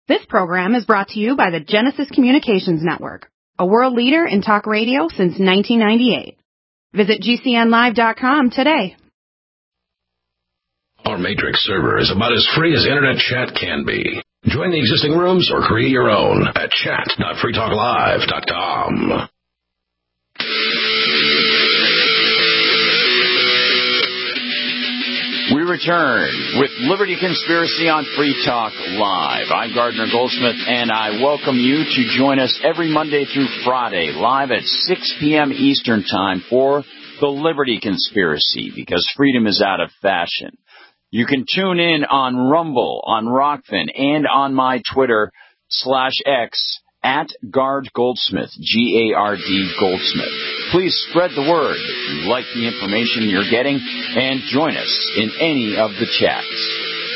This program is brought to you by the Genesis Communications Network, a world leader in talk radio since 1998. Visit GCNlive.com today. Our Matrix server is about as free as Internet chat can be. Join the existing rooms or create your own at chat.freetalklive.com. We return with Liberty Conspiracy on Free Talk Live. I'm Gardner Goldsmith, and I welcome you to join us every Monday through Friday, live at 6 p.m. Eastern Time for the Liberty Conspiracy, because freedom is out of fashion. You can tune in on Rumble, on Rockfin, and on my Twitter /X at Gard Goldsmith, G-A-R-D Goldsmith. Please spread the word if you like the information you're getting, and join us in any of the chats.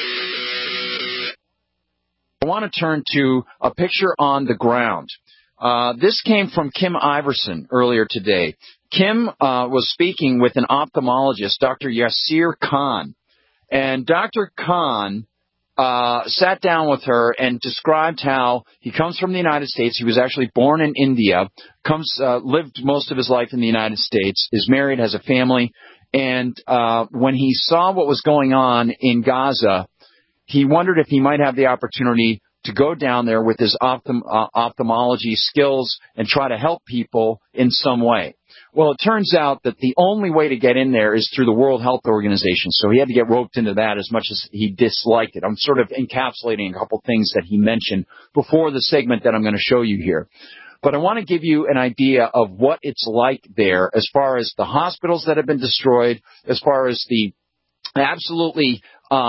I want to turn to a picture on the ground. This came from Kim Iverson earlier today. Kim was speaking with an ophthalmologist, Dr. Yasir Khan. And Dr. Khan sat down with her and described how he comes from the United States. He was actually born in India, lived most of his life in the United States, is married, has a family. And when he saw what was going on in Gaza, he wondered if he might have the opportunity to go down there with his ophthalmology skills and try to help people in some way. Well, it turns out that the only way to get in there is through the World Health Organization, so he had to get roped into that as much as he disliked it. I'm sort of encapsulating a couple things that he mentioned before the segment that I'm going to show you here. But I want to give you an idea of what it's like there as far as the hospitals that have been destroyed, as far as the absolutely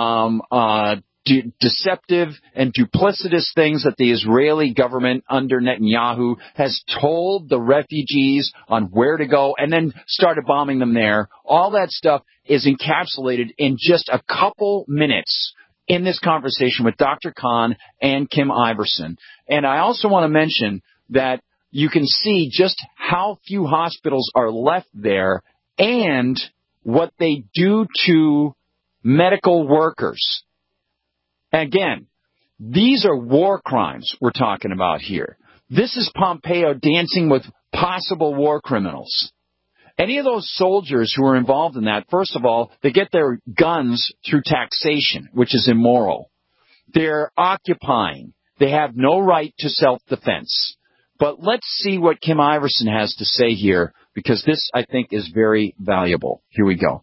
deceptive and duplicitous things that the Israeli government under Netanyahu has told the refugees on where to go and then started bombing them there. All that stuff is encapsulated in just a couple minutes in this conversation with Dr. Khan and Kim Iverson. And I also want to mention that you can see just how few hospitals are left there and what they do to medical workers. Again, these are war crimes we're talking about here. This is Pompeo dancing with possible war criminals. Any of those soldiers who are involved in that, first of all, they get their guns through taxation, which is immoral. They're occupying. They have no right to self-defense. But let's see what Kim Iverson has to say here, because this, I think, is very valuable. Here we go.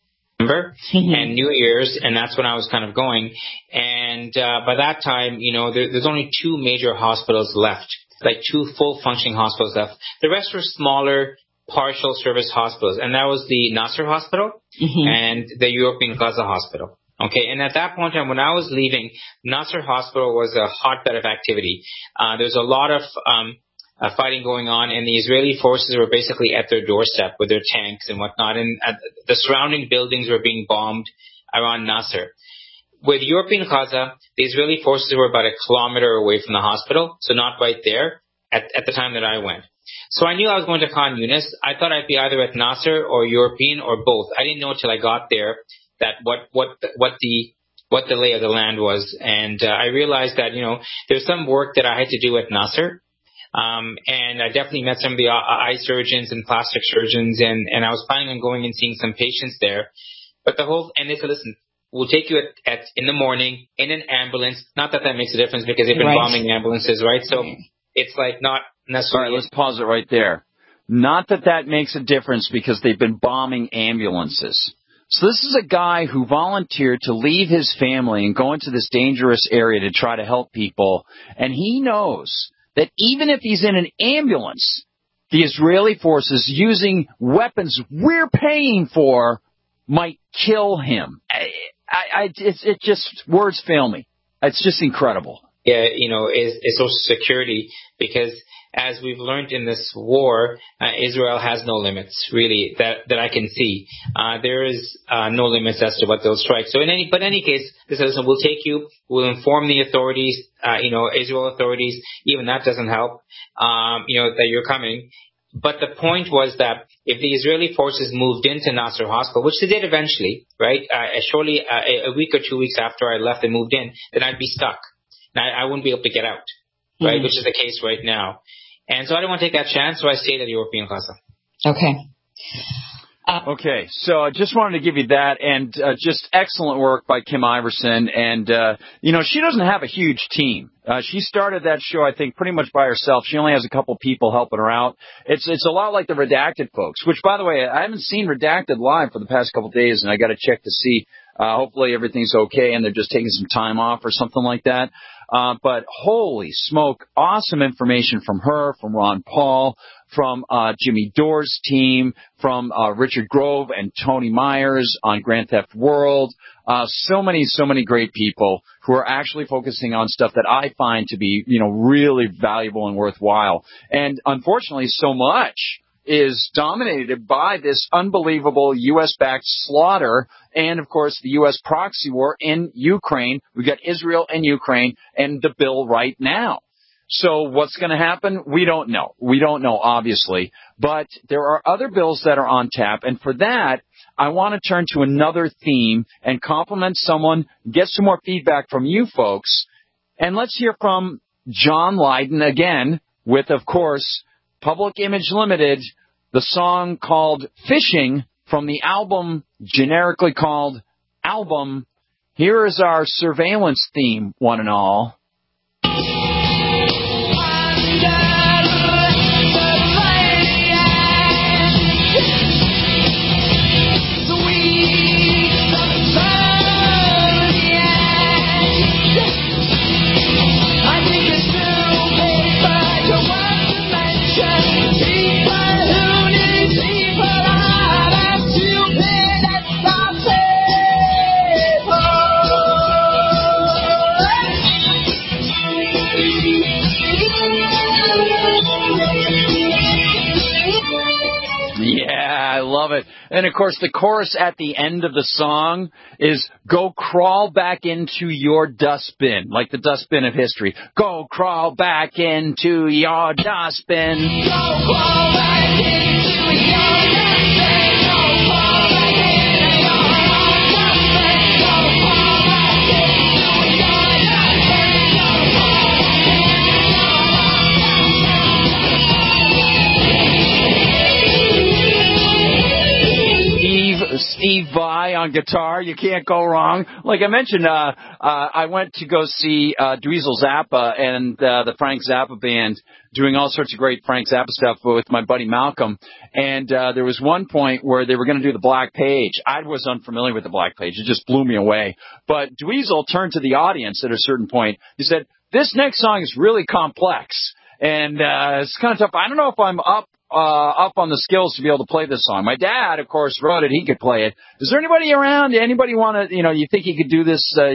And New Year's, and that's when I was kind of going. And by that time, there's only two major hospitals left, like two full functioning hospitals left. The rest were smaller, partial service hospitals, and that was the Nasser Hospital and the European Gaza Hospital. Okay, and at that point in time, when I was leaving, Nasser Hospital was a hotbed of activity. There's a lot of fighting going on, and the Israeli forces were basically at their doorstep with their tanks and whatnot, and the surrounding buildings were being bombed around Nasser. With European Gaza, the Israeli forces were about a kilometer away from the hospital, so not right there at the time that I went. So I knew I was going to Khan Yunis. I thought I'd be either at Nasser or European or both. I didn't know until I got there that what the lay of the land was, and I realized that there's some work that I had to do at Nasser. And I definitely met some of the eye surgeons and plastic surgeons, and I was planning on going and seeing some patients there. But and they said, listen, we'll take you in the morning in an ambulance. Not that makes a difference because they've been bombing ambulances, right? So it's like not necessarily. All right, let's pause it right there. Not that makes a difference because they've been bombing ambulances. So this is a guy who volunteered to leave his family and go into this dangerous area to try to help people, and he knows that even if he's in an ambulance, the Israeli forces using weapons we're paying for might kill him. It just, words fail me. It's just incredible. Yeah, is Social Security, because as we've learned in this war, Israel has no limits, really, that I can see. There is no limits as to what they'll strike. So in any case, they said, listen, we'll take you, we'll inform the authorities, Israel authorities, even that doesn't help, that you're coming. But the point was that if the Israeli forces moved into Nasser Hospital, which they did eventually, right, shortly a week or 2 weeks after I left, they moved in, then I'd be stuck. and I wouldn't be able to get out, right? Which is the case right now. And so I didn't want to take that chance, so I stayed at European Casa. Okay. Okay, so I just wanted to give you that, and just excellent work by Kim Iverson. And, she doesn't have a huge team. She started that show, I think, pretty much by herself. She only has a couple people helping her out. It's a lot like the Redacted folks, which, by the way, I haven't seen Redacted live for the past couple of days, and I got to check to see. Hopefully everything's okay, and they're just taking some time off or something like that. But holy smoke, awesome information from her, from Ron Paul, from Jimmy Dore's team, from Richard Grove and Tony Myers on Grand Theft World. So many great people who are actually focusing on stuff that I find to be, really valuable and worthwhile. And unfortunately, so much is dominated by this unbelievable U.S.-backed slaughter and, of course, the U.S. proxy war in Ukraine. We've got Israel and Ukraine and the bill right now. So what's going to happen? We don't know. We don't know, obviously. But there are other bills that are on tap. And for that, I want to turn to another theme and compliment someone, get some more feedback from you folks. And let's hear from John Lydon again with, of course, Public Image Limited, the song called Fishing from the album generically called Album. Here is our surveillance theme, one and all. And, of course, the chorus at the end of the song is, go crawl back into your dustbin, like the dustbin of history. Go crawl back into your dustbin. Go crawl back into your dustbin. Go crawl back into your dustbin. Go crawl back into your dustbin. Go crawl back Steve Vai on guitar. You can't go wrong. Like I mentioned, I went to go see Dweezil Zappa and the Frank Zappa band doing all sorts of great Frank Zappa stuff with my buddy Malcolm. And there was one point where they were going to do the Black Page. I was unfamiliar with the Black Page. It just blew me away. But Dweezil turned to the audience at a certain point. He said, this next song is really complex. And it's kind of tough. I don't know if I'm up on the skills to be able to play this song. My dad, of course, wrote it. He could play it. Is there anybody around? Anybody want to, you think he could do this, a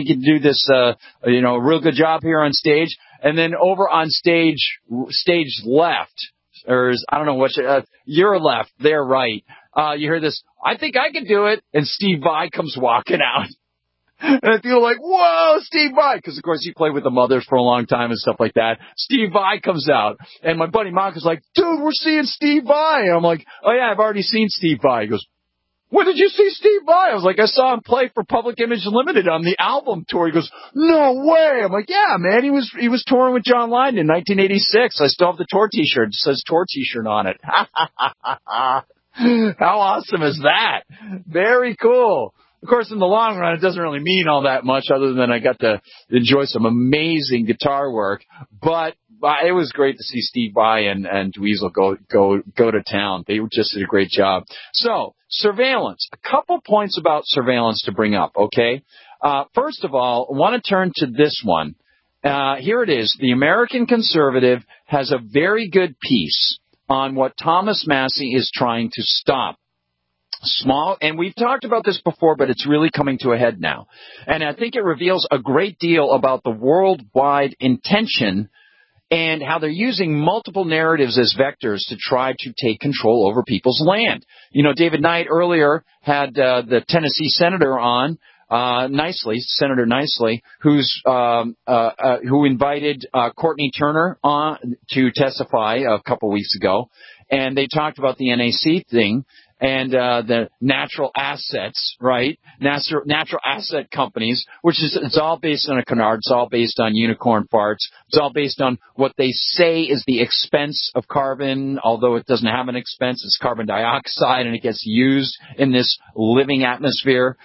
real good job here on stage? And then over on stage left, or I don't know what, your left, they're right. You hear this, I think I could do it. And Steve Vai comes walking out. And people are like, whoa, Steve Vai. Because, of course, he played with the Mothers for a long time and stuff like that. Steve Vai comes out. And my buddy Mark is like, dude, we're seeing Steve Vai. And I'm like, oh, yeah, I've already seen Steve Vai. He goes, when did you see Steve Vai? I was like, I saw him play for Public Image Limited on the album tour. He goes, no way. I'm like, yeah, man, he was touring with John Lydon in 1986. I still have the tour T-shirt. It says tour T-shirt on it. How awesome is that? Very cool. Of course, in the long run, it doesn't really mean all that much other than I got to enjoy some amazing guitar work. But it was great to see Steve Vai and Dweezil go to town. They just did a great job. So, surveillance. A couple points about surveillance to bring up, okay? First of all, I want to turn to this one. Here it is. The American Conservative has a very good piece on what Thomas Massie is trying to stop. Small, and we've talked about this before, but it's really coming to a head now. And I think it reveals a great deal about the worldwide intention and how they're using multiple narratives as vectors to try to take control over people's land. David Knight earlier had the Tennessee senator on, Senator Nicely, who invited Courtney Turner on to testify a couple weeks ago. And they talked about the NAC thing. and the natural assets, right? Natural asset companies, which is, it's all based on a canard. It's all based on unicorn farts. It's all based on what they say is the expense of carbon, although it doesn't have an expense. It's carbon dioxide, and it gets used in this living atmosphere.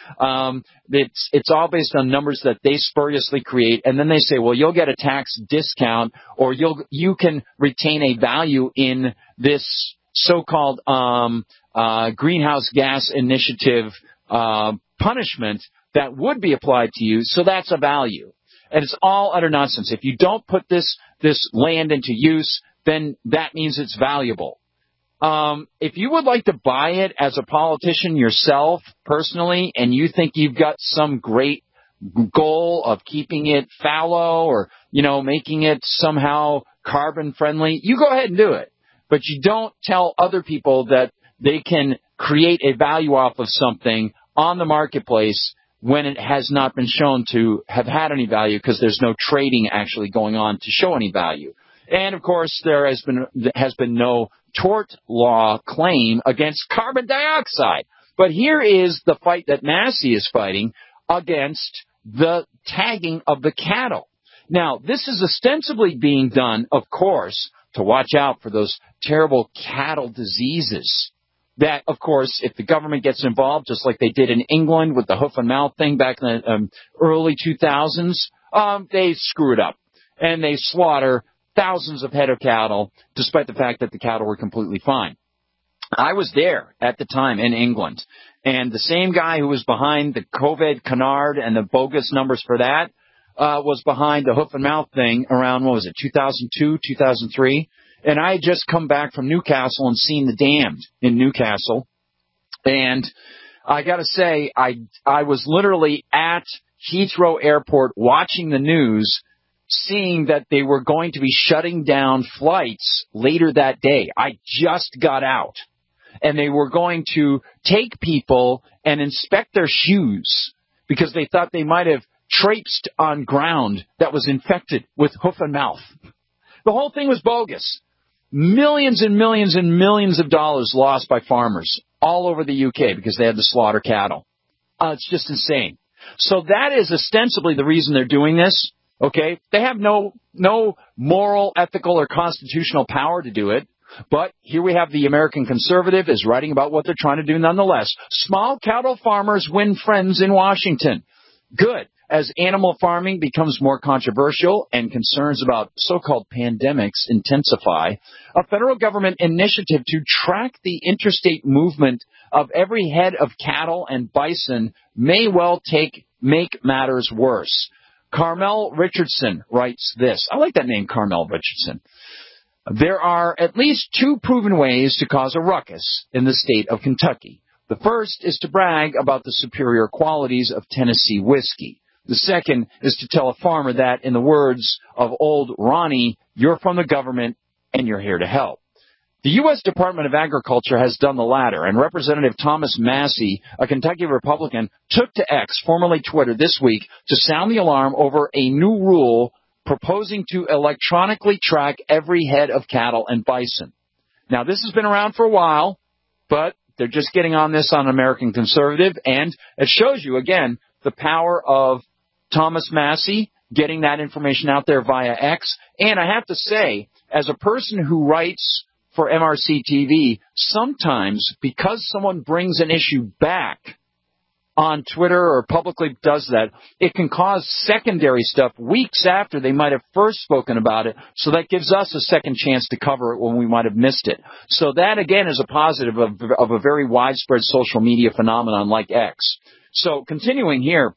It's all based on numbers that they spuriously create, and then they say, well, you'll get a tax discount, or you can retain a value in this so-called greenhouse gas initiative punishment that would be applied to you, so that's a value. And it's all utter nonsense. If you don't put this land into use, then that means it's valuable. If you would like to buy it as a politician yourself, personally, and you think you've got some great goal of keeping it fallow or, making it somehow carbon friendly, you go ahead and do it. But you don't tell other people that they can create a value off of something on the marketplace when it has not been shown to have had any value, because there's no trading actually going on to show any value. And, of course, there has been no tort law claim against carbon dioxide. But here is the fight that Massey is fighting against the tagging of the cattle. Now, this is ostensibly being done, of course, to watch out for those terrible cattle diseases that, of course, if the government gets involved, just like they did in England with the hoof and mouth thing back in the early 2000s, they screw it up. And they slaughter thousands of head of cattle, despite the fact that the cattle were completely fine. I was there at the time in England, and the same guy who was behind the COVID canard and the bogus numbers for that was behind the hoof and mouth thing around, 2002, 2003. And I had just come back from Newcastle and seen the damned in Newcastle. And I got to say, I was literally at Heathrow Airport watching the news, seeing that they were going to be shutting down flights later that day. I just got out. And they were going to take people and inspect their shoes because they thought they might have traipsed on ground that was infected with hoof and mouth. The whole thing was bogus. Millions and millions and millions of dollars lost by farmers all over the UK because they had to slaughter cattle. It's just insane. So that is ostensibly the reason they're doing this. Okay, they have no moral, ethical, or constitutional power to do it. But here we have the American Conservative is writing about what they're trying to do nonetheless. Small cattle farmers win friends in Washington. Good. As animal farming becomes more controversial and concerns about so-called pandemics intensify, a federal government initiative to track the interstate movement of every head of cattle and bison may well make matters worse. Carmel Richardson writes this. I like that name, Carmel Richardson. There are at least two proven ways to cause a ruckus in the state of Kentucky. The first is to brag about the superior qualities of Tennessee whiskey. The second is to tell a farmer that, in the words of old Ronnie, you're from the government and you're here to help. The U.S. Department of Agriculture has done the latter, and Representative Thomas Massey, a Kentucky Republican, took to X, formerly Twitter, this week to sound the alarm over a new rule proposing to electronically track every head of cattle and bison. Now, this has been around for a while, but they're just getting on this on American Conservative, and it shows you, again, the power of Thomas Massey getting that information out there via X. And I have to say, as a person who writes for MRC TV, sometimes because someone brings an issue back on Twitter or publicly does that, it can cause secondary stuff weeks after they might have first spoken about it. So that gives us a second chance to cover it when we might have missed it. So that, again, is a positive of a very widespread social media phenomenon like X. So continuing here,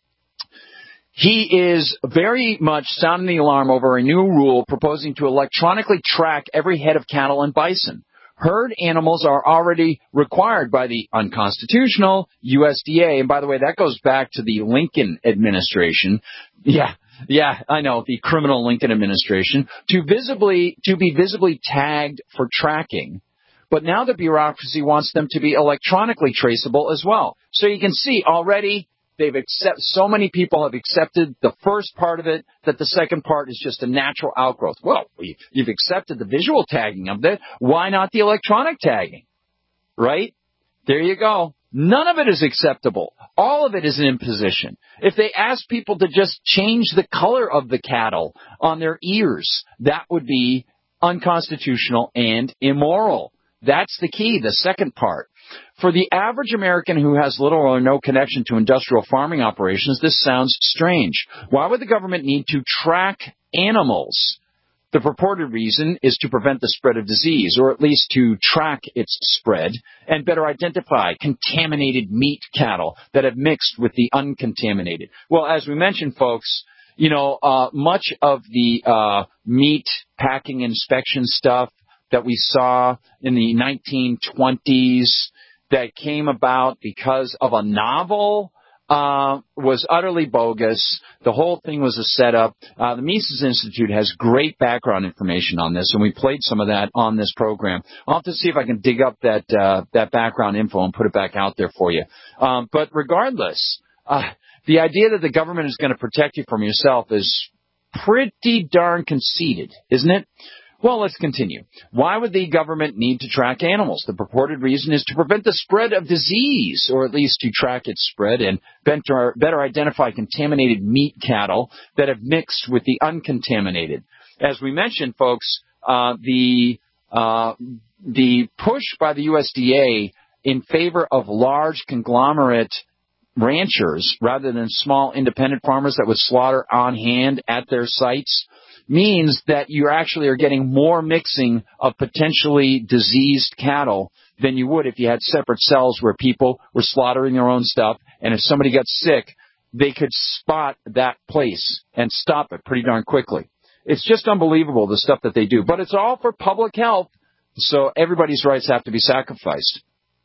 he is very much sounding the alarm over a new rule proposing to electronically track every head of cattle and bison. Herd animals are already required by the unconstitutional USDA. And by the way, that goes back to the Lincoln administration. Yeah, I know, the criminal Lincoln administration, to be visibly tagged for tracking. But now the bureaucracy wants them to be electronically traceable as well. So you can see already so many people have accepted the first part of it, that the second part is just a natural outgrowth. Well, you've accepted the visual tagging of it. Why not the electronic tagging? Right? There you go. None of it is acceptable. All of it is an imposition. If they ask people to just change the color of the cattle on their ears, that would be unconstitutional and immoral. That's the key, the second part. For the average American who has little or no connection to industrial farming operations, this sounds strange. Why would the government need to track animals? The purported reason is to prevent the spread of disease, or at least to track its spread, and better identify contaminated meat cattle that have mixed with the uncontaminated. Well, as we mentioned, folks, much of the meat packing inspection stuff that we saw in the 1920s that came about because of a novel was utterly bogus. The whole thing was a setup. The Mises Institute has great background information on this, and we played some of that on this program. I'll have to see if I can dig up that background info and put it back out there for you. But regardless, the idea that the government is going to protect you from yourself is pretty darn conceited, isn't it? Well, let's continue. Why would the government need to track animals? The purported reason is to prevent the spread of disease, or at least to track its spread and better identify contaminated meat cattle that have mixed with the uncontaminated. As we mentioned, folks, the push by the USDA in favor of large conglomerate ranchers rather than small independent farmers that would slaughter on hand at their sites means that you actually are getting more mixing of potentially diseased cattle than you would if you had separate cells where people were slaughtering their own stuff, and if somebody got sick, they could spot that place and stop it pretty darn quickly. It's just unbelievable, the stuff that they do. But it's all for public health, so everybody's rights have to be sacrificed.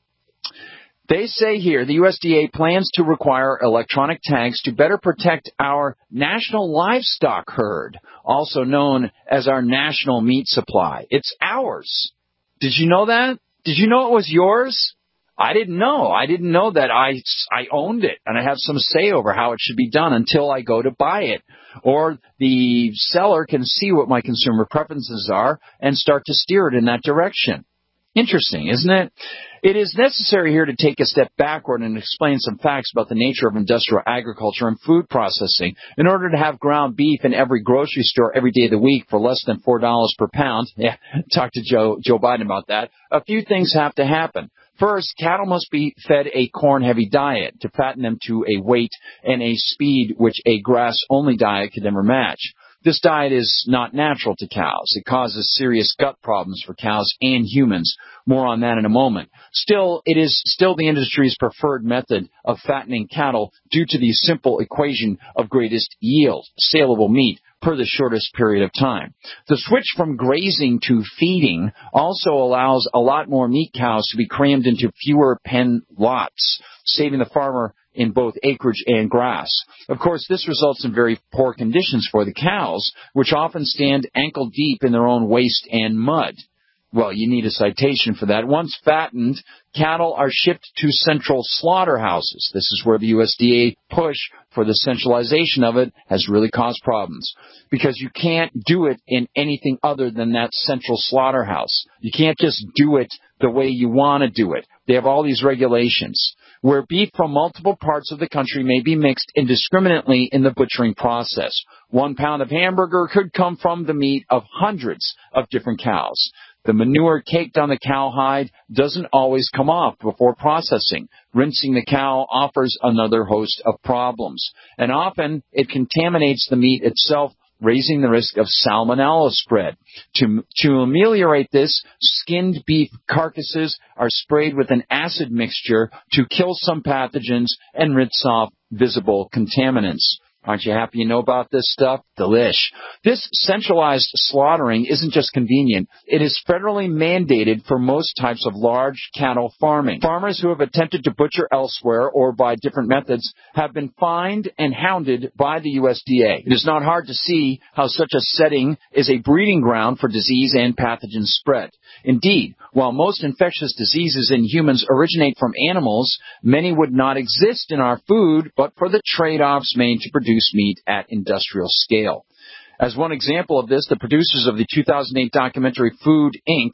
They say here the USDA plans to require electronic tags to better protect our national livestock herd, also known as our national meat supply. It's ours. Did you know that? Did you know it was yours? I didn't know. I didn't know that I owned it and I have some say over how it should be done until I go to buy it. Or the seller can see what my consumer preferences are and start to steer it in that direction. Interesting, isn't it? It is necessary here to take a step backward and explain some facts about the nature of industrial agriculture and food processing. In order to have ground beef in every grocery store every day of the week for less than $4 per pound, talk to Joe Biden about that, a few things have to happen. First, cattle must be fed a corn-heavy diet to fatten them to a weight and a speed which a grass-only diet could never match. This diet is not natural to cows. It causes serious gut problems for cows and humans. More on that in a moment. Still, it is still the industry's preferred method of fattening cattle due to the simple equation of greatest yield, saleable meat, per the shortest period of time. The switch from grazing to feeding also allows a lot more meat cows to be crammed into fewer pen lots, saving the farmer in both acreage and grass. Of course, this results in very poor conditions for the cows, which often stand ankle deep in their own waste and mud. Well, you need a citation for that. Once fattened, cattle are shipped to central slaughterhouses. This is where the USDA push for the centralization of it has really caused problems, because you can't do it in anything other than that central slaughterhouse. You can't just do it the way you want to do it. They have all these regulations where beef from multiple parts of the country may be mixed indiscriminately in the butchering process. 1 pound of hamburger could come from the meat of hundreds of different cows. The manure caked on the cowhide doesn't always come off before processing. Rinsing the cow offers another host of problems, and often it contaminates the meat itself, raising the risk of salmonella spread. To ameliorate this, skinned beef carcasses are sprayed with an acid mixture to kill some pathogens and rinse off visible contaminants. Aren't you happy you know about this stuff? Delish. This centralized slaughtering isn't just convenient. It is federally mandated for most types of large cattle farming. Farmers who have attempted to butcher elsewhere or by different methods have been fined and hounded by the USDA. It is not hard to see how such a setting is a breeding ground for disease and pathogen spread. Indeed, while most infectious diseases in humans originate from animals, many would not exist in our food but for the trade-offs made to produce meat at industrial scale. As one example of this, the producers of the 2008 documentary Food, Inc.,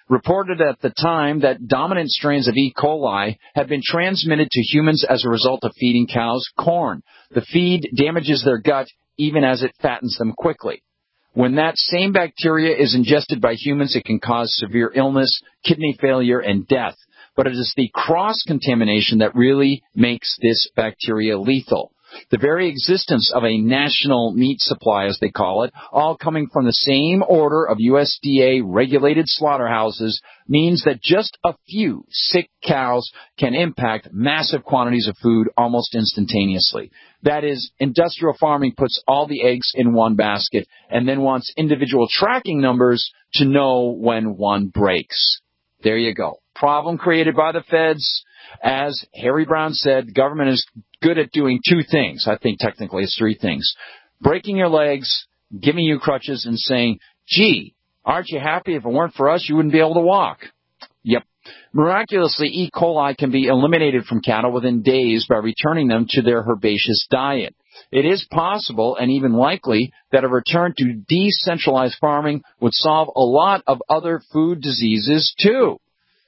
reported at the time that dominant strains of E. coli had been transmitted to humans as a result of feeding cows corn. The feed damages their gut even as it fattens them quickly. When that same bacteria is ingested by humans, it can cause severe illness, kidney failure, and death. But it is the cross-contamination that really makes this bacteria lethal. The very existence of a national meat supply, as they call it, all coming from the same order of USDA-regulated slaughterhouses, means that just a few sick cows can impact massive quantities of food almost instantaneously. That is, industrial farming puts all the eggs in one basket and then wants individual tracking numbers to know when one breaks. There you go. Problem created by the feds. As Harry Brown said, the government is good at doing two things. I think technically it's three things. Breaking your legs, giving you crutches, and saying, gee, aren't you happy? If it weren't for us, you wouldn't be able to walk. Yep. Miraculously, E. coli can be eliminated from cattle within days by returning them to their herbaceous diet. It is possible and even likely that a return to decentralized farming would solve a lot of other food diseases, too.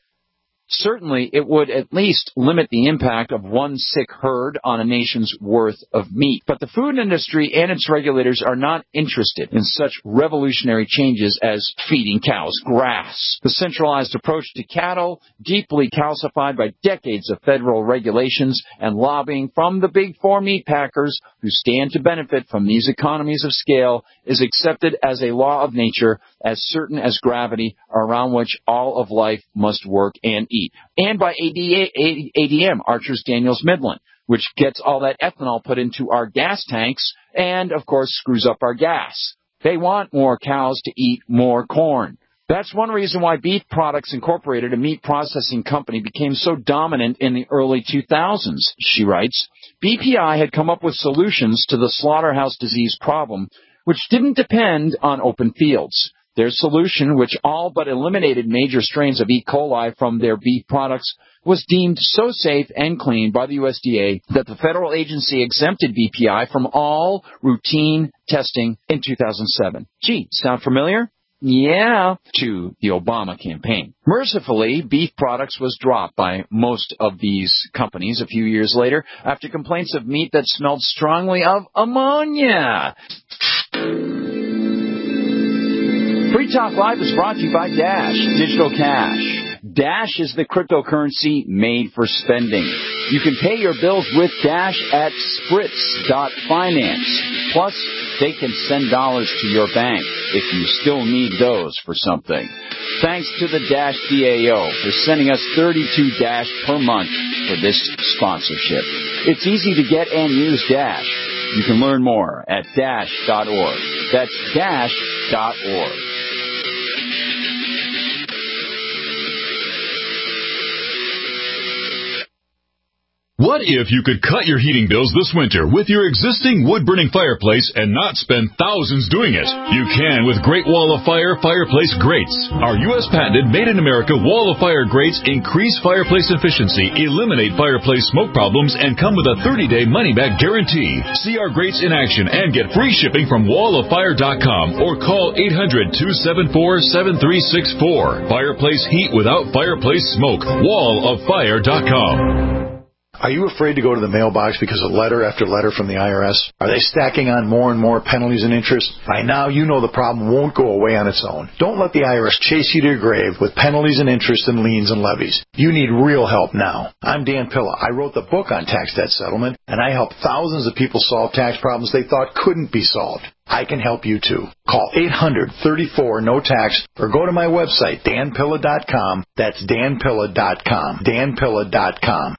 Certainly, it would at least limit the impact of one sick herd on a nation's worth of meat. But the food industry and its regulators are not interested in such revolutionary changes as feeding cows grass. The centralized approach to cattle, deeply calcified by decades of federal regulations and lobbying from the big four meat packers who stand to benefit from these economies of scale, is accepted as a law of nature, as certain as gravity, around which all of life must work and eat. And by ADM, Archer-Daniels-Midland, which gets all that ethanol put into our gas tanks and, of course, screws up our gas. They want more cows to eat more corn. That's one reason why Beef Products Incorporated, a meat processing company, became so dominant in the early 2000s, she writes. BPI had come up with solutions to the slaughterhouse disease problem, which didn't depend on open fields. Their solution, which all but eliminated major strains of E. coli from their beef products, was deemed so safe and clean by the USDA that the federal agency exempted BPI from all routine testing in 2007. Gee, sound familiar? Yeah, to the Obama campaign. Mercifully, Beef Products was dropped by most of these companies a few years later after complaints of meat that smelled strongly of ammonia. Free Talk Live is brought to you by Dash Digital Cash. Dash is the cryptocurrency made for spending. You can pay your bills with Dash at Spritz.finance. Plus, they can send dollars to your bank if you still need those for something. Thanks to the Dash DAO for sending us 32 Dash per month for this sponsorship. It's easy to get and use Dash. You can learn more at Dash.org. That's Dash.org. What if you could cut your heating bills this winter with your existing wood-burning fireplace and not spend thousands doing it? You can with Great Wall of Fire Fireplace Grates. Our U.S.-patented, made-in-America Wall of Fire grates increase fireplace efficiency, eliminate fireplace smoke problems, and come with a 30-day money-back guarantee. See our grates in action and get free shipping from walloffire.com or call 800-274-7364. Fireplace heat without fireplace smoke. walloffire.com. Are you afraid to go to the mailbox because of letter after letter from the IRS? Are they stacking on more and more penalties and interest? By now, you know the problem won't go away on its own. Don't let the IRS chase you to your grave with penalties and interest and liens and levies. You need real help now. I'm Dan Pilla. I wrote the book on tax debt settlement, and I help thousands of people solve tax problems they thought couldn't be solved. I can help you too. Call 800-34-NO-TAX or go to my website, danpilla.com. That's danpilla.com. danpilla.com.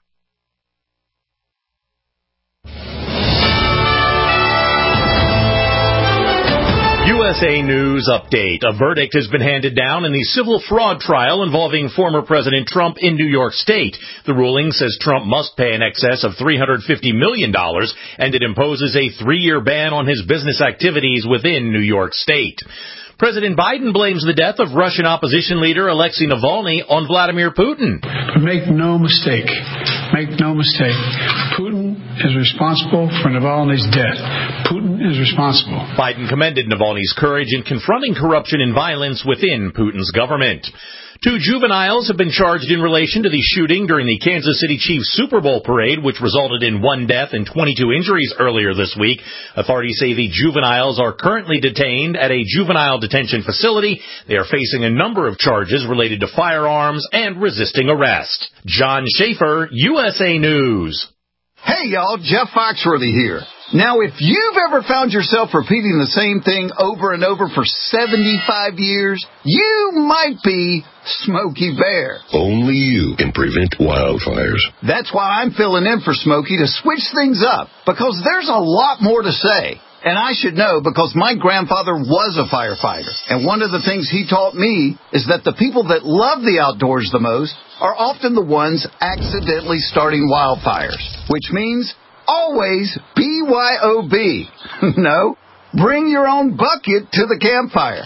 USA News Update. A verdict has been handed down in the civil fraud trial involving former President Trump in New York State. The ruling says Trump must pay in excess of $350 million, and it imposes a 3-year ban on his business activities within New York State. President Biden blames the death of Russian opposition leader Alexei Navalny on Vladimir Putin. But make no mistake, Putin is responsible for Navalny's death. Putin is responsible. Biden commended Navalny's courage in confronting corruption and violence within Putin's government. 2 juveniles have been charged in relation to the shooting during the Kansas City Chiefs Super Bowl parade, which resulted in 1 death and 22 injuries earlier this week. Authorities say the juveniles are currently detained at a juvenile detention facility. They are facing a number of charges related to firearms and resisting arrest. John Schaefer, USA News. Hey, y'all, Jeff Foxworthy here. Now, if you've ever found yourself repeating the same thing over and over for 75 years, you might be Smokey Bear. Only you can prevent wildfires. That's why I'm filling in for Smokey to switch things up, because there's a lot more to say. And I should know because my grandfather was a firefighter. And one of the things he taught me is that the people that love the outdoors the most are often the ones accidentally starting wildfires, which means always BYOB. No, bring your own bucket to the campfire.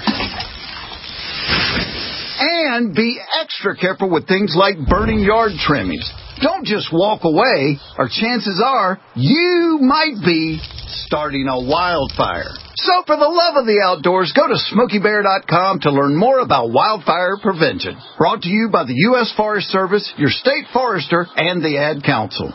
And be extra careful with things like burning yard trimmings. Don't just walk away, or chances are you might be starting a wildfire. So for the love of the outdoors, go to SmokeyBear.com to learn more about wildfire prevention. Brought to you by the U.S. Forest Service, your state forester, and the Ad Council.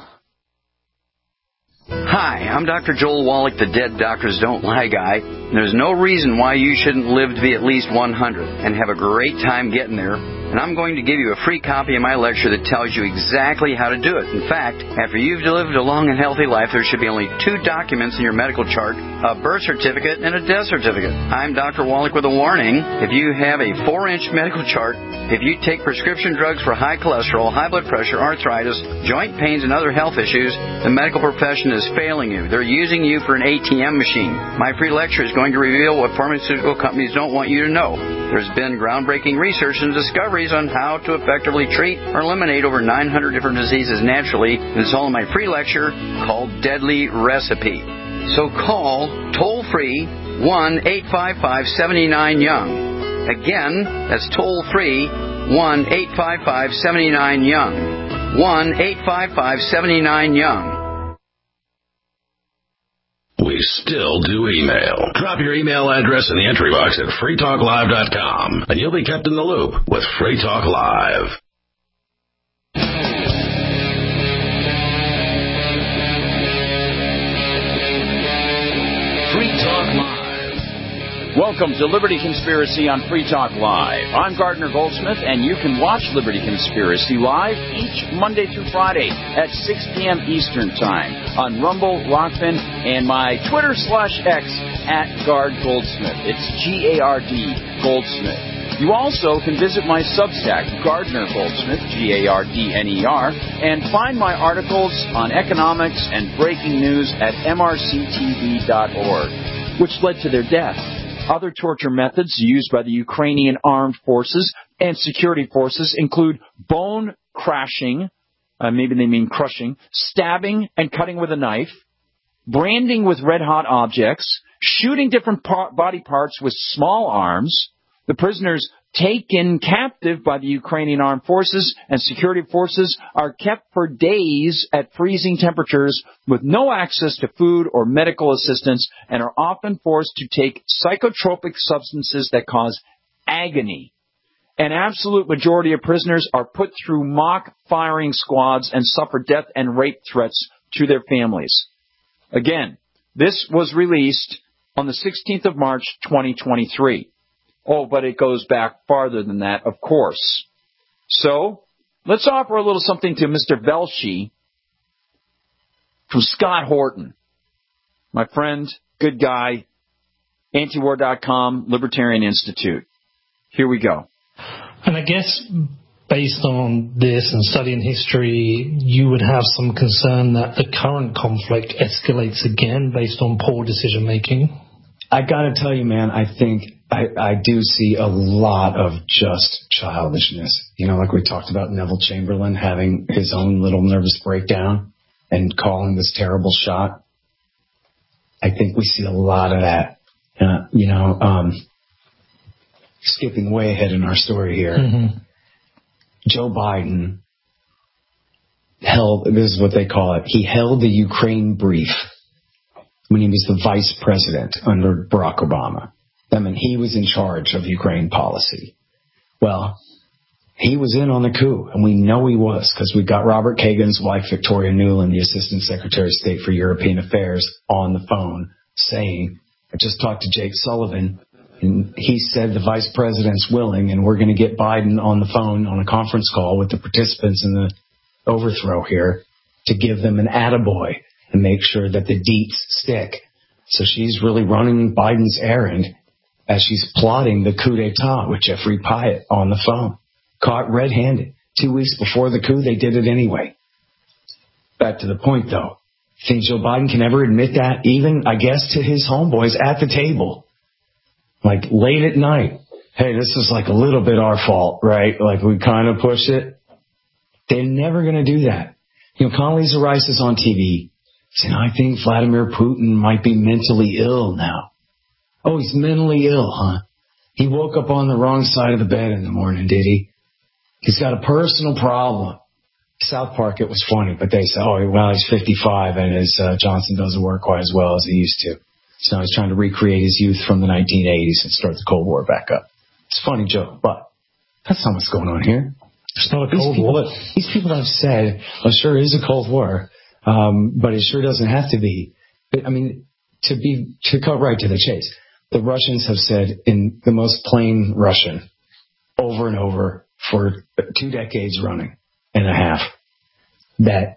Hi, I'm Dr. Joel Wallach, the Dead Doctors Don't Lie guy. There's no reason why you shouldn't live to be at least 100 and have a great time getting there. And I'm going to give you a free copy of my lecture that tells you exactly how to do it. In fact, after you've lived a long and healthy life, there should be only 2 documents in your medical chart, a birth certificate and a death certificate. I'm Dr. Wallach with a warning. If you have a 4-inch medical chart, if you take prescription drugs for high cholesterol, high blood pressure, arthritis, joint pains, and other health issues, the medical profession is failing you. They're using you for an ATM machine. My free lecture is going to reveal what pharmaceutical companies don't want you to know. There's been groundbreaking research and discoveries on how to effectively treat or eliminate over 900 different diseases naturally. And it's all in my free lecture called Deadly Recipe. So call toll-free 1-855-79-YOUNG. Again, that's toll-free 1-855-79-YOUNG. 1-855-79-YOUNG. We still do email. Drop your email address in the entry box at freetalklive.com, and you'll be kept in the loop with Free Talk Live. Free Talk Live. Welcome to Liberty Conspiracy on Free Talk Live. I'm Gardner Goldsmith, and you can watch Liberty Conspiracy live each Monday through Friday at 6 p.m. Eastern Time on Rumble, Rockfin, and my Twitter/X at Gard Goldsmith. It's Gard Goldsmith. You also can visit my Substack, Gardner Goldsmith, Gardner, and find my articles on economics and breaking news at mrctv.org, which led to their death. Other torture methods used by the Ukrainian armed forces and security forces include bone crashing, maybe they mean crushing, stabbing and cutting with a knife, branding with red-hot objects, shooting different body parts with small arms. The prisoners taken captive by the Ukrainian armed forces and security forces are kept for days at freezing temperatures with no access to food or medical assistance and are often forced to take psychotropic substances that cause agony. An absolute majority of prisoners are put through mock firing squads and suffer death and rape threats to their families. Again, this was released on the 16th of March, 2023. Oh, but it goes back farther than that, of course. So, let's offer a little something to Mr. Velshi from Scott Horton. My friend, good guy, antiwar.com, Libertarian Institute. Here we go. And I guess based on this and studying history, you would have some concern that the current conflict escalates again based on poor decision making. I gotta tell you, man, I think I do see a lot of just childishness. You know, like we talked about Neville Chamberlain having his own little nervous breakdown and calling this terrible shot. I think we see a lot of that. Skipping way ahead in our story here. Mm-hmm. Joe Biden held, this is what they call it, he held the Ukraine brief when he was the vice president under Barack Obama. I mean, he was in charge of Ukraine policy. Well, he was in on the coup, and we know he was because we got Robert Kagan's wife, Victoria Nuland, the Assistant Secretary of State for European Affairs, on the phone saying, I just talked to Jake Sullivan, and he said the vice president's willing, and we're going to get Biden on the phone on a conference call with the participants in the overthrow here to give them an attaboy and make sure that the deets stick. So she's really running Biden's errand as she's plotting the coup d'etat with Jeffrey Pyatt on the phone. Caught red-handed. 2 weeks before the coup, they did it anyway. Back to the point, though. Think Joe Biden can ever admit that, even, I guess, to his homeboys at the table? Like, late at night. Hey, this is like a little bit our fault, right? Like, we kind of pushed it. They're never going to do that. You know, Condoleezza Rice is on TV saying, I think Vladimir Putin might be mentally ill now. Oh, he's mentally ill, huh? He woke up on the wrong side of the bed in the morning, did he? He's got a personal problem. South Park, it was funny, but they said, oh, well, he's 55 and his Johnson doesn't work quite as well as he used to. So now he's trying to recreate his youth from the 1980s and start the Cold War back up. It's a funny joke, but that's not what's going on here. It's not a Cold War. These people have said, well, sure, it is a Cold War, but it sure doesn't have to be. But, I mean, to cut right to the chase, the Russians have said in the most plain Russian over and over for 2 decades running and a half that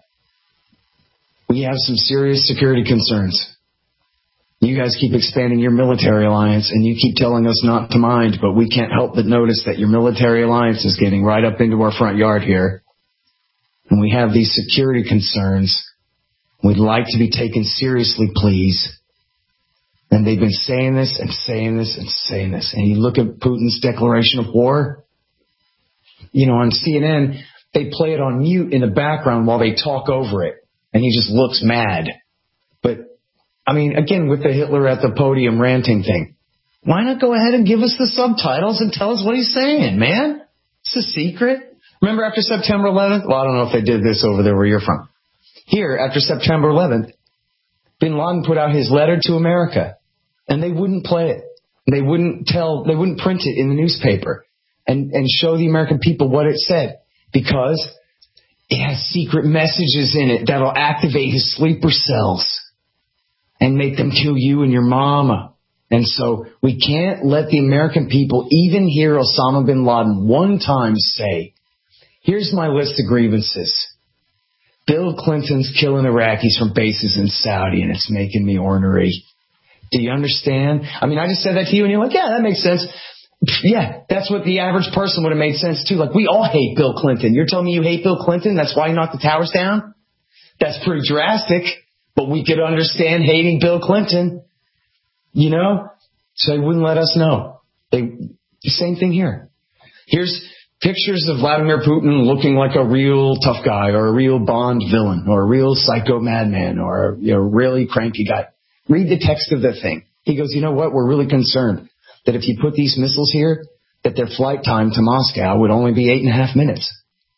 we have some serious security concerns. You guys keep expanding your military alliance and you keep telling us not to mind, but we can't help but notice that your military alliance is getting right up into our front yard here. And we have these security concerns. We'd like to be taken seriously, please. And they've been saying this and saying this and saying this. And you look at Putin's declaration of war, you know, on CNN, they play it on mute in the background while they talk over it. And he just looks mad. But, I mean, again, with the Hitler at the podium ranting thing, why not go ahead and give us the subtitles and tell us what he's saying, man? It's a secret. Remember after September 11th? Well, I don't know if they did this over there where you're from. Here, after September 11th, bin Laden put out his letter to America. And they wouldn't play it. They wouldn't print it in the newspaper and show the American people what it said because it has secret messages in it that'll activate his sleeper cells and make them kill you and your mama. And so we can't let the American people even hear Osama bin Laden one time say, here's my list of grievances. Bill Clinton's killing Iraqis from bases in Saudi and it's making me ornery. Do you understand? I mean, I just said that to you and you're like, yeah, that makes sense. Yeah, that's what the average person would have made sense too. Like, we all hate Bill Clinton. You're telling me you hate Bill Clinton? That's why you knocked the towers down? That's pretty drastic, but we could understand hating Bill Clinton, you know? So they wouldn't let us know. The same thing here. Here's pictures of Vladimir Putin looking like a real tough guy or a real Bond villain or a real psycho madman or a really cranky guy. Read the text of the thing. He goes, you know what? We're really concerned that if you put these missiles here, that their flight time to Moscow would only be 8.5 minutes.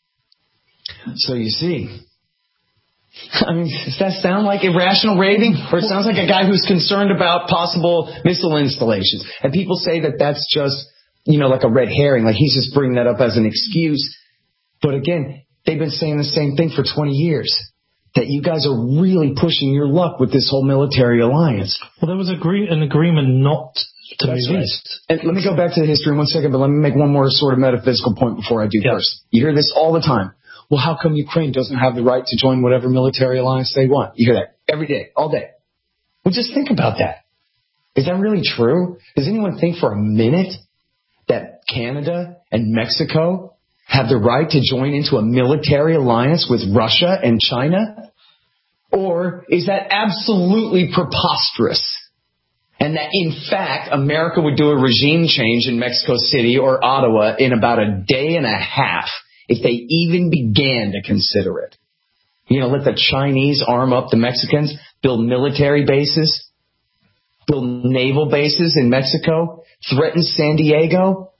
So you see, I mean, does that sound like irrational raving? Or it sounds like a guy who's concerned about possible missile installations. And people say that that's just, you know, like a red herring. Like he's just bringing that up as an excuse. But again, they've been saying the same thing for 20 years. That you guys are really pushing your luck with this whole military alliance. Well, there was an agreement not to move east. And let me go back to the history in 1 second, but let me make one more sort of metaphysical point before I do first. You hear this all the time. Well, how come Ukraine doesn't have the right to join whatever military alliance they want? You hear that every day, all day. Well, just think about that. Is that really true? Does anyone think for a minute that Canada and Mexico have the right to join into a military alliance with Russia and China? Or is that absolutely preposterous? And that, in fact, America would do a regime change in Mexico City or Ottawa in about a day and a half if they even began to consider it. You know, let the Chinese arm up the Mexicans, build military bases, build naval bases in Mexico, threaten San Diego.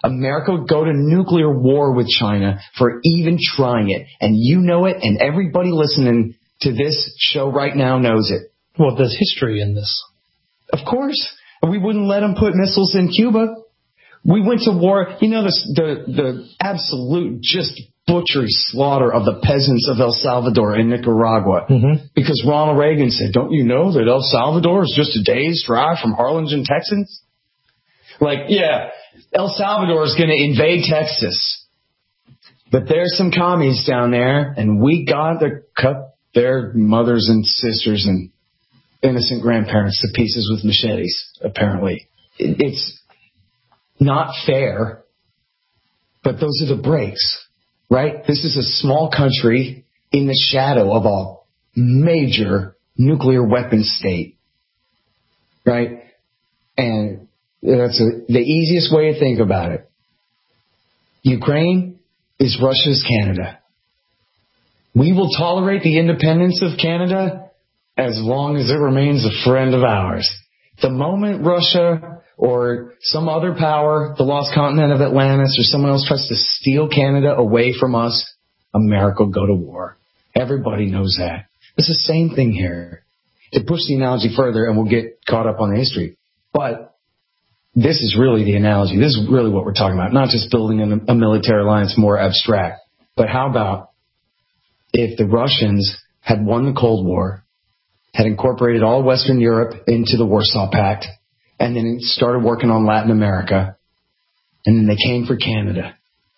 America would go to nuclear war with China for even trying it. And you know it, and everybody listening to this show right now knows it. Well, there's history in this. Of course. We wouldn't let them put missiles in Cuba. We went to war. You know, the absolute just butchery slaughter of the peasants of El Salvador and Nicaragua. Mm-hmm. Because Ronald Reagan said, don't you know that El Salvador is just a day's drive from Harlingen, Texas? Like, yeah, El Salvador is going to invade Texas. But there's some commies down there, and we got to cut their mothers and sisters and innocent grandparents to pieces with machetes, apparently. It's not fair, but those are the breaks, right? This is a small country in the shadow of a major nuclear weapons state, right? And that's the easiest way to think about it. Ukraine is Russia's Canada. We will tolerate the independence of Canada as long as it remains a friend of ours. The moment Russia or some other power, the lost continent of Atlantis, or someone else tries to steal Canada away from us, America will go to war. Everybody knows that. It's the same thing here. To push the analogy further, and we'll get caught up on the history, but this is really the analogy. This is really what we're talking about, not just building a military alliance more abstract. But how about if the Russians had won the Cold War, had incorporated all Western Europe into the Warsaw Pact, and then started working on Latin America, and then they came for Canada.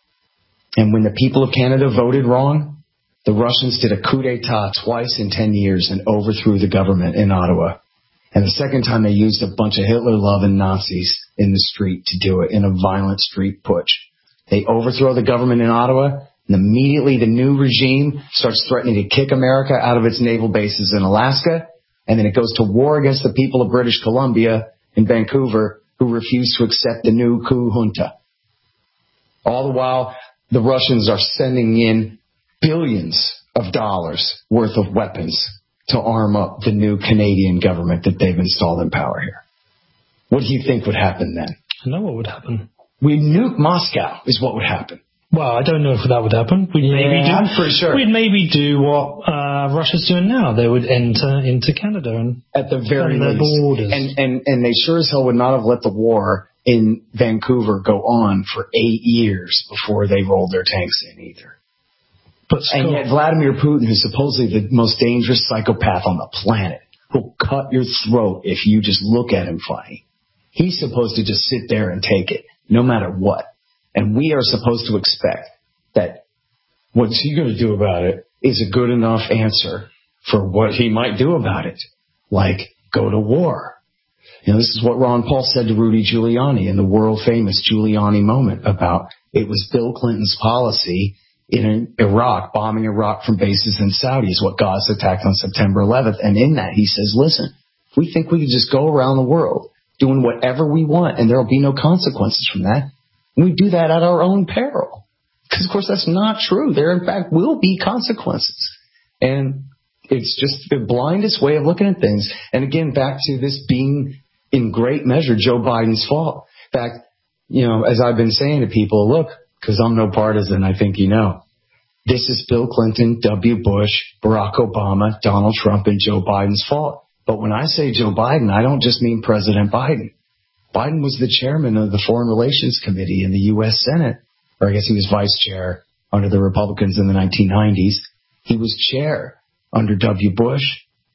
And when the people of Canada voted wrong, the Russians did a coup d'etat twice in 10 years and overthrew the government in Ottawa. And the second time they used a bunch of Hitler-loving Nazis in the street to do it in a violent street putsch. They overthrow the government in Ottawa, and immediately the new regime starts threatening to kick America out of its naval bases in Alaska, and then it goes to war against the people of British Columbia in Vancouver, who refuse to accept the new coup junta. All the while, the Russians are sending in billions of dollars worth of weapons to arm up the new Canadian government that they've installed in power here. What do you think would happen then? I know what would happen. We'd nuke Moscow is what would happen. Well, I don't know if that would happen. I'm pretty sure. We'd maybe do what Russia's doing now. They would enter into Canada and at the very least, borders. And they sure as hell would not have let the war in Vancouver go on for 8 years before they rolled their tanks in either. And yet Vladimir Putin, who's supposedly the most dangerous psychopath on the planet, will cut your throat if you just look at him funny. He's supposed to just sit there and take it, no matter what. And we are supposed to expect that what's he going to do about it is a good enough answer for what he might do about it, like go to war. You know, this is what Ron Paul said to Rudy Giuliani in the world-famous Giuliani moment about it was Bill Clinton's policy in Iraq, bombing Iraq from bases in Saudi is what got us attacked on September 11th. And in that, he says, listen, we think we can just go around the world doing whatever we want and there will be no consequences from that. We do that at our own peril. Because, of course, that's not true. There, in fact, will be consequences. And it's just the blindest way of looking at things. And, again, back to this being, in great measure, Joe Biden's fault. In fact, you know, as I've been saying to people, look, because I'm no partisan, I think you know, this is Bill Clinton, W. Bush, Barack Obama, Donald Trump, and Joe Biden's fault. But when I say Joe Biden, I don't just mean President Biden. Biden was the chairman of the Foreign Relations Committee in the U.S. Senate, or I guess he was vice chair under the Republicans in the 1990s. He was chair under W. Bush.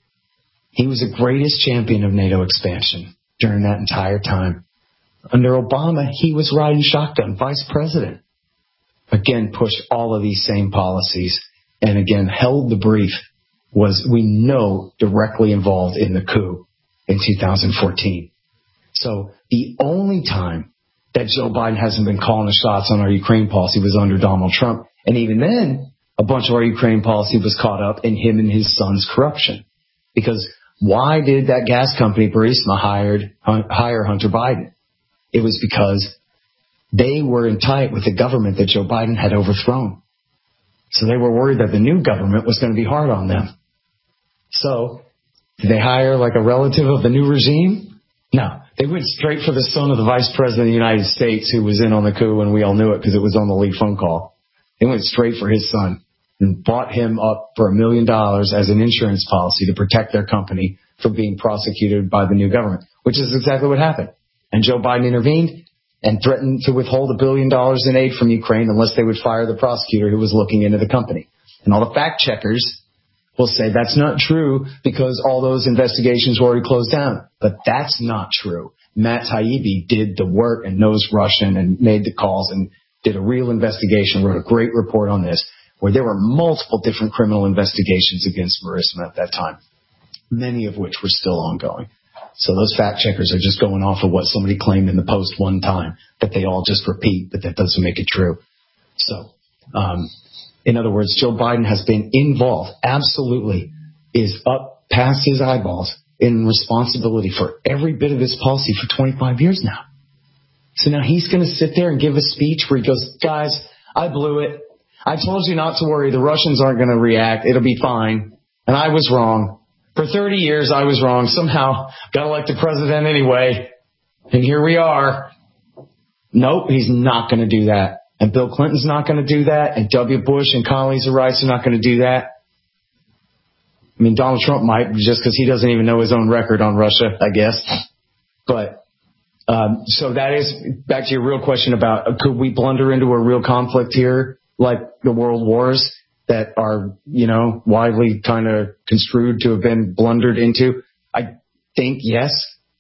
He was the greatest champion of NATO expansion during that entire time. Under Obama, he was riding shotgun, vice president. Again, pushed all of these same policies and again held the brief, was, we know, directly involved in the coup in 2014. So the only time that Joe Biden hasn't been calling the shots on our Ukraine policy was under Donald Trump. And even then, a bunch of our Ukraine policy was caught up in him and his son's corruption. Because why did that gas company, Burisma, hire Hunter Biden? It was because they were in tight with the government that Joe Biden had overthrown. So they were worried that the new government was going to be hard on them. So did they hire like a relative of the new regime? No. They went straight for the son of the Vice President of the United States, who was in on the coup, and we all knew it because it was on the lead phone call. They went straight for his son and bought him up for $1 million as an insurance policy to protect their company from being prosecuted by the new government, which is exactly what happened. And Joe Biden intervened and threatened to withhold $1 billion in aid from Ukraine unless they would fire the prosecutor who was looking into the company. And all the fact checkers will say that's not true because all those investigations were already closed down. But that's not true. Matt Taibbi did the work and knows Russian and made the calls and did a real investigation, wrote a great report on this, where there were multiple different criminal investigations against Burisma at that time, many of which were still ongoing. So those fact checkers are just going off of what somebody claimed in the Post one time that they all just repeat, but that doesn't make it true. So, in other words, Joe Biden has been involved, absolutely, is up past his eyeballs in responsibility for every bit of this policy for 25 years now. So now he's going to sit there and give a speech where he goes, guys, I blew it. I told you not to worry. The Russians aren't going to react. It'll be fine. And I was wrong. For 30 years, I was wrong. Somehow got elected president anyway. And here we are. Nope, he's not going to do that. And Bill Clinton's not going to do that. And W. Bush and Condoleezza Rice are not going to do that. I mean, Donald Trump might, just because he doesn't even know his own record on Russia, I guess. But so that is, back to your real question about could we blunder into a real conflict here, like the world wars that are, widely kind of construed to have been blundered into? I think yes.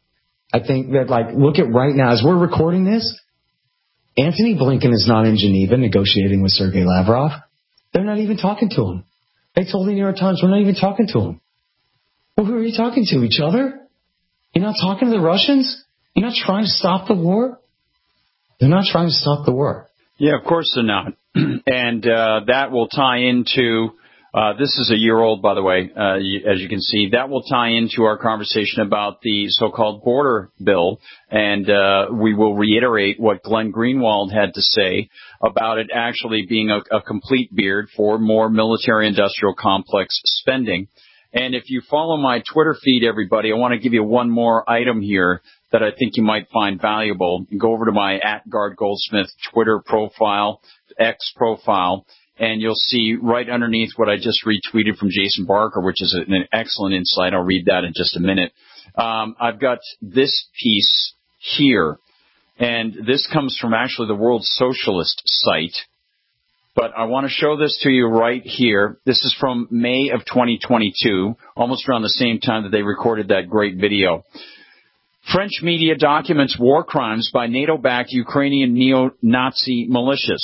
I think that, look at right now, as we're recording this, Antony Blinken is not in Geneva negotiating with Sergei Lavrov. They're not even talking to him. They told the New York Times, we're not even talking to him. Well, who are you talking to? Each other? You're not talking to the Russians? You're not trying to stop the war? They're not trying to stop the war. Yeah, of course they're not. And that will tie into, this is a year old, by the way, as you can see. That will tie into our conversation about the so-called border bill. And we will reiterate what Glenn Greenwald had to say about it actually being a complete beard for more military-industrial complex spending. And if you follow my Twitter feed, everybody, I want to give you one more item here that I think you might find valuable. You go over to my @GuardGoldsmith Twitter profile, X profile, and you'll see right underneath what I just retweeted from Jason Barker, which is an excellent insight. I'll read that in just a minute. I've got this piece here, and this comes from actually the World Socialist site. But I want to show this to you right here. This is from May of 2022, almost around the same time that they recorded that great video. French media documents war crimes by NATO-backed Ukrainian neo-Nazi militias.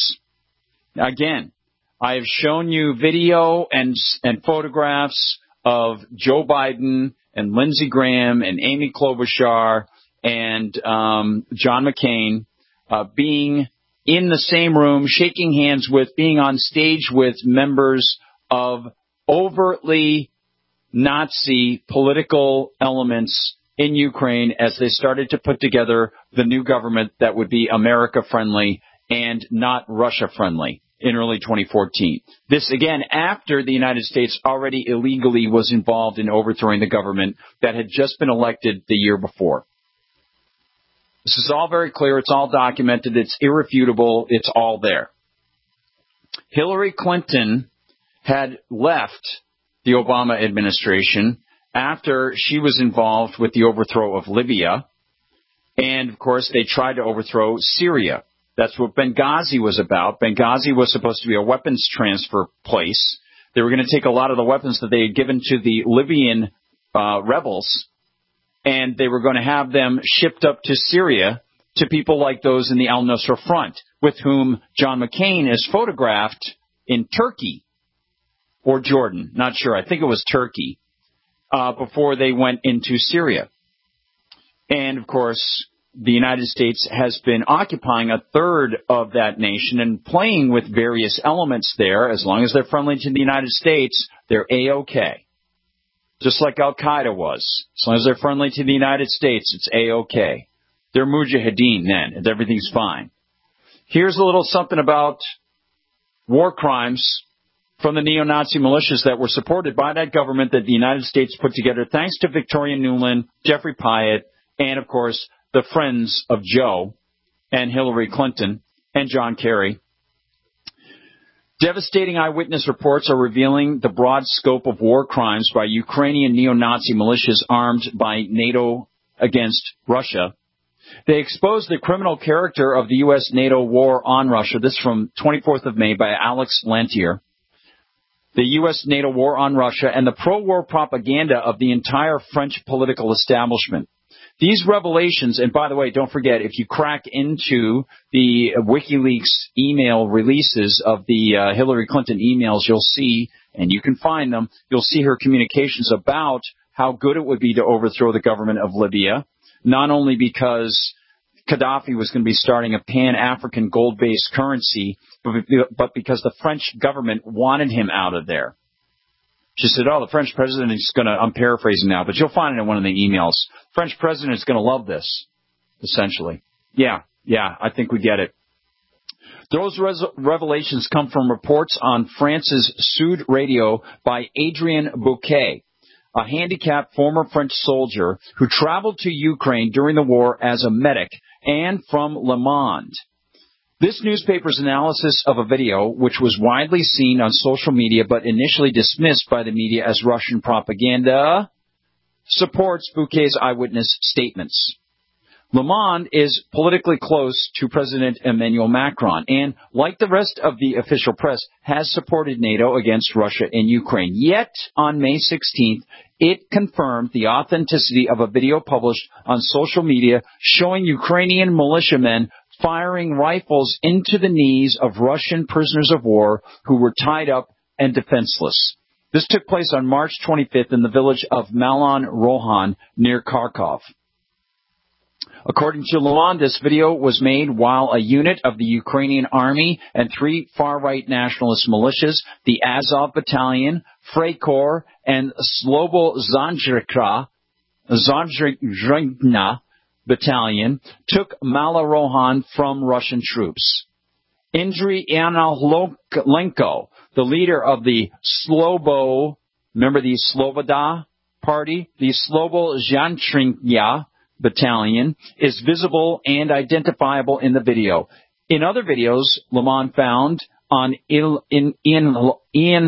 Again, I have shown you video and photographs of Joe Biden and Lindsey Graham and Amy Klobuchar and John McCain being in the same room, shaking hands with, being on stage with members of overtly Nazi political elements in Ukraine as they started to put together the new government that would be America-friendly and not Russia-friendly in early 2014. This, again, after the United States already illegally was involved in overthrowing the government that had just been elected the year before. This is all very clear. It's all documented. It's irrefutable. It's all there. Hillary Clinton had left the Obama administration after she was involved with the overthrow of Libya. And, of course, they tried to overthrow Syria. That's what Benghazi was about. Benghazi was supposed to be a weapons transfer place. They were going to take a lot of the weapons that they had given to the Libyan rebels, and they were going to have them shipped up to Syria to people like those in the al-Nusra Front, with whom John McCain is photographed in Turkey or Jordan. Not sure. I think it was Turkey before they went into Syria. And, of course, the United States has been occupying a third of that nation and playing with various elements there. As long as they're friendly to the United States, they're A-OK. Just like Al-Qaeda was. As long as they're friendly to the United States, it's A-OK. They're mujahideen then, and everything's fine. Here's a little something about war crimes from the neo-Nazi militias that were supported by that government that the United States put together, thanks to Victoria Nuland, Jeffrey Pyatt, and, of course, the friends of Joe and Hillary Clinton and John Kerry. Devastating eyewitness reports are revealing the broad scope of war crimes by Ukrainian neo-Nazi militias armed by NATO against Russia. They expose the criminal character of the U.S.-NATO war on Russia. This from 24th of May by Alex Lantier. The U.S.-NATO war on Russia and the pro-war propaganda of the entire French political establishment. These revelations, and by the way, don't forget, if you crack into the WikiLeaks email releases of the Hillary Clinton emails, you'll see, and you can find them, you'll see her communications about how good it would be to overthrow the government of Libya, not only because Gaddafi was going to be starting a pan-African gold-based currency, but because the French government wanted him out of there. She said, the French president is going to, I'm paraphrasing now, but you'll find it in one of the emails. French president is going to love this, essentially. Yeah, I think we get it. Those revelations come from reports on France's Sud Radio by Adrien Bouquet, a handicapped former French soldier who traveled to Ukraine during the war as a medic, and from Le Monde. This newspaper's analysis of a video, which was widely seen on social media but initially dismissed by the media as Russian propaganda, supports Bouquet's eyewitness statements. Le Monde is politically close to President Emmanuel Macron and, like the rest of the official press, has supported NATO against Russia in Ukraine. Yet, on May 16th, it confirmed the authenticity of a video published on social media showing Ukrainian militiamen firing rifles into the knees of Russian prisoners of war who were tied up and defenseless. This took place on March 25th in the village of Malon Rohan near Kharkov. According to Le Monde, this video was made while a unit of the Ukrainian army and 3 far-right nationalist militias, the Azov Battalion, Freikorps, and Slobozhandrina Battalion, took Malorohan from Russian troops. Andriy Yanolenko, the leader of the remember the Sloboda party, the Slobozhandrina Battalion, is visible and identifiable in the video. In other videos, Le Monde found on Ian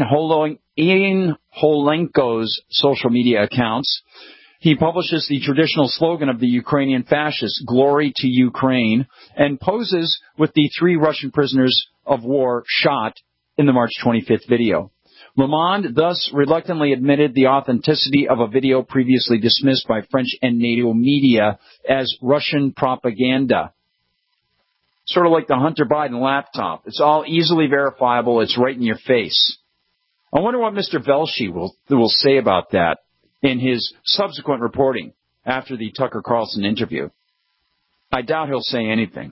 Holenko's social media accounts, he publishes the traditional slogan of the Ukrainian fascists, "Glory to Ukraine," and poses with the 3 Russian prisoners of war shot in the March 25th video. Le Monde thus reluctantly admitted the authenticity of a video previously dismissed by French and NATO media as Russian propaganda. Sort of like the Hunter Biden laptop. It's all easily verifiable. It's right in your face. I wonder what Mr. Velshi will say about that in his subsequent reporting after the Tucker Carlson interview. I doubt he'll say anything.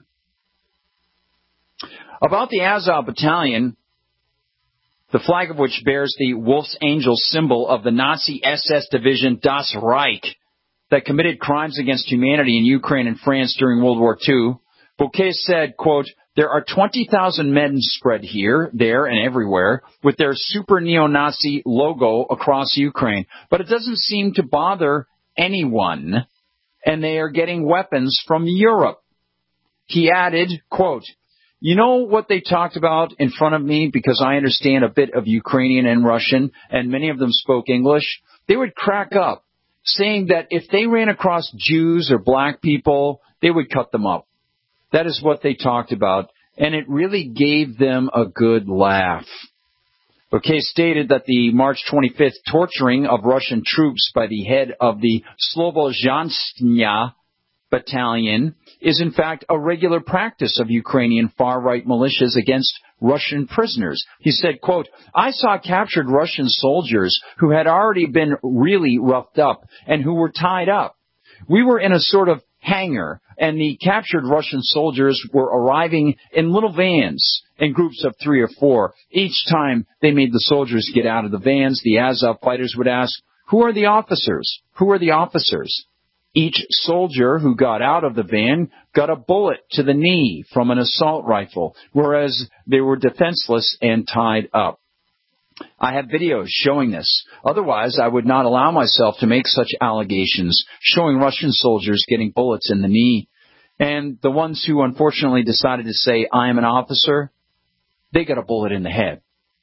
About the Azov Battalion, the flag of which bears the Wolf's Angel symbol of the Nazi SS division Das Reich that committed crimes against humanity in Ukraine and France during World War II, Bouquet said, quote, "There are 20,000 men spread here, there, and everywhere with their super neo-Nazi logo across Ukraine, but it doesn't seem to bother anyone, and they are getting weapons from Europe." He added, quote, "You know what they talked about in front of me, because I understand a bit of Ukrainian and Russian, and many of them spoke English? They would crack up, saying that if they ran across Jews or black people, they would cut them up. That is what they talked about, and it really gave them a good laugh." Bouquet stated that the March 25th torturing of Russian troops by the head of the Slobozhandrina Battalion is in fact a regular practice of Ukrainian far-right militias against Russian prisoners. He said, quote, "I saw captured Russian soldiers who had already been really roughed up and who were tied up. We were in a sort of hangar, and the captured Russian soldiers were arriving in little vans in groups of 3 or 4. Each time they made the soldiers get out of the vans, the Azov fighters would ask, 'Who are the officers? Who are the officers?' Each soldier who got out of the van got a bullet to the knee from an assault rifle, whereas they were defenseless and tied up." I have videos showing this. Otherwise, I would not allow myself to make such allegations, showing Russian soldiers getting bullets in the knee. And the ones who unfortunately decided to say, I am an officer, they got a bullet in the head.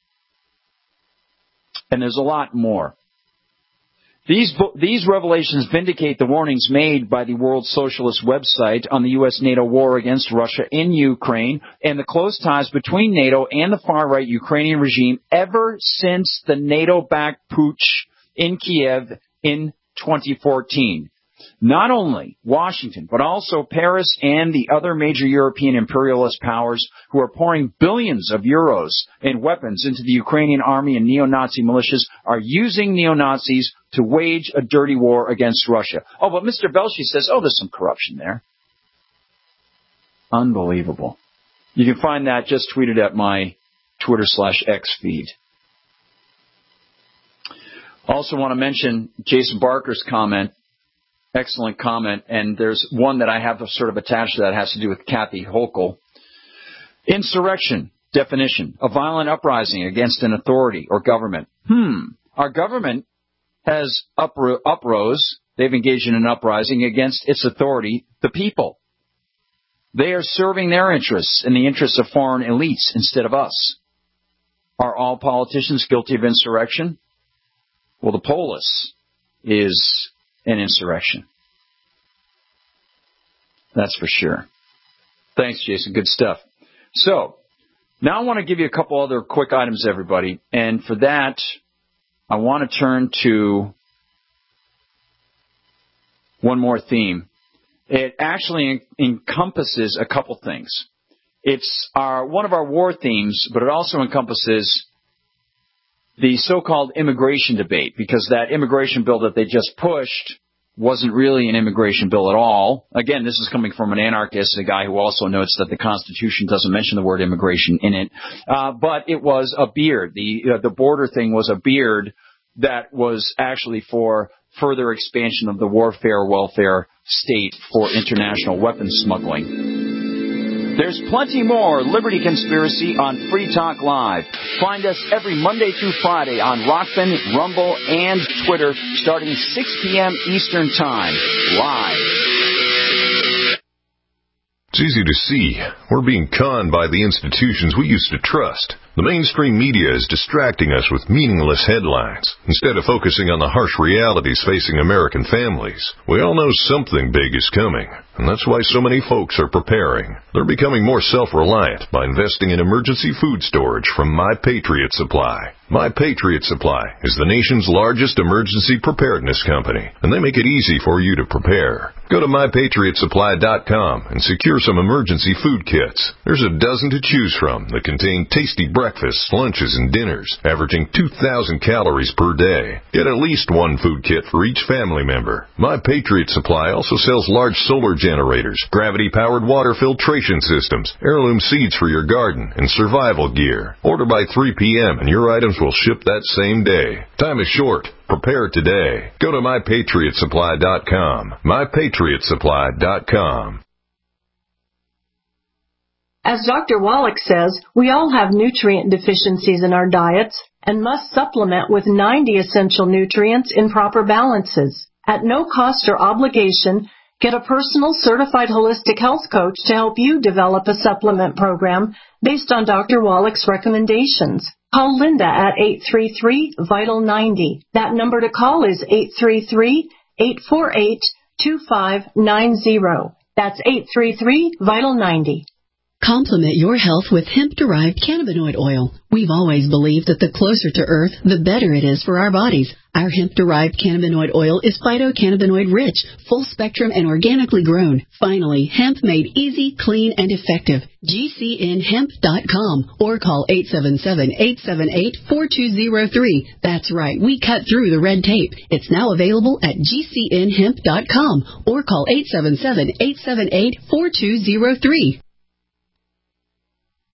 And there's a lot more. These revelations vindicate the warnings made by the World Socialist website on the U.S.-NATO war against Russia in Ukraine and the close ties between NATO and the far-right Ukrainian regime ever since the NATO-backed putsch in Kiev in 2014. Not only Washington, but also Paris and the other major European imperialist powers who are pouring billions of euros in weapons into the Ukrainian army and neo-Nazi militias are using neo-Nazis to wage a dirty war against Russia. Oh, but Mr. Belshi says, there's some corruption there. Unbelievable. You can find that just tweeted at my Twitter/X feed. Also want to mention Jason Barker's comment. Excellent comment, and there's one that I have sort of attached to that has to do with Kathy Hochul. Insurrection, definition, a violent uprising against an authority or government. Our government has uprose, they've engaged in an uprising against its authority, the people. They are serving their interests and the interests of foreign elites instead of us. Are all politicians guilty of insurrection? Well, the polis is an insurrection. That's for sure. Thanks, Jason. Good stuff. So, now I want to give you a couple other quick items, everybody. And for that, I want to turn to one more theme. It actually encompasses a couple things. It's one of our war themes, but it also encompasses the so-called immigration debate, because that immigration bill that they just pushed wasn't really an immigration bill at all. Again, this is coming from an anarchist, a guy who also notes that the Constitution doesn't mention the word immigration in it. But it was a beard. The border thing was a beard that was actually for further expansion of the warfare welfare state for international weapons smuggling. There's plenty more Liberty Conspiracy on Free Talk Live. Find us every Monday through Friday on Rockfin, Rumble, and Twitter starting 6 p.m. Eastern Time, live. It's easy to see. We're being conned by the institutions we used to trust. The mainstream media is distracting us with meaningless headlines instead of focusing on the harsh realities facing American families. We all know something big is coming, and that's why so many folks are preparing. They're becoming more self-reliant by investing in emergency food storage from My Patriot Supply. My Patriot Supply is the nation's largest emergency preparedness company, and they make it easy for you to prepare. Go to MyPatriotSupply.com and secure some emergency food kits. There's a dozen to choose from that contain tasty breakfasts, lunches, and dinners, averaging 2,000 calories per day. Get at least one food kit for each family member. My Patriot Supply also sells large solar generators, gravity-powered water filtration systems, heirloom seeds for your garden, and survival gear. Order by 3 p.m. and your items will ship that same day. Time is short. Prepare today. Go to MyPatriotSupply.com. MyPatriotSupply.com. As Dr. Wallach says, we all have nutrient deficiencies in our diets and must supplement with 90 essential nutrients in proper balances. At no cost or obligation, get a personal certified holistic health coach to help you develop a supplement program based on Dr. Wallach's recommendations. Call Linda at 833-VITAL-90. That number to call is 833-848-2590. That's 833-VITAL-90. Complement your health with hemp-derived cannabinoid oil. We've always believed that the closer to Earth, the better it is for our bodies. Our hemp-derived cannabinoid oil is phytocannabinoid-rich, full-spectrum, and organically grown. Finally, hemp made easy, clean, and effective. GCNhemp.com or call 877-878-4203. That's right, we cut through the red tape. It's now available at GCNhemp.com or call 877-878-4203.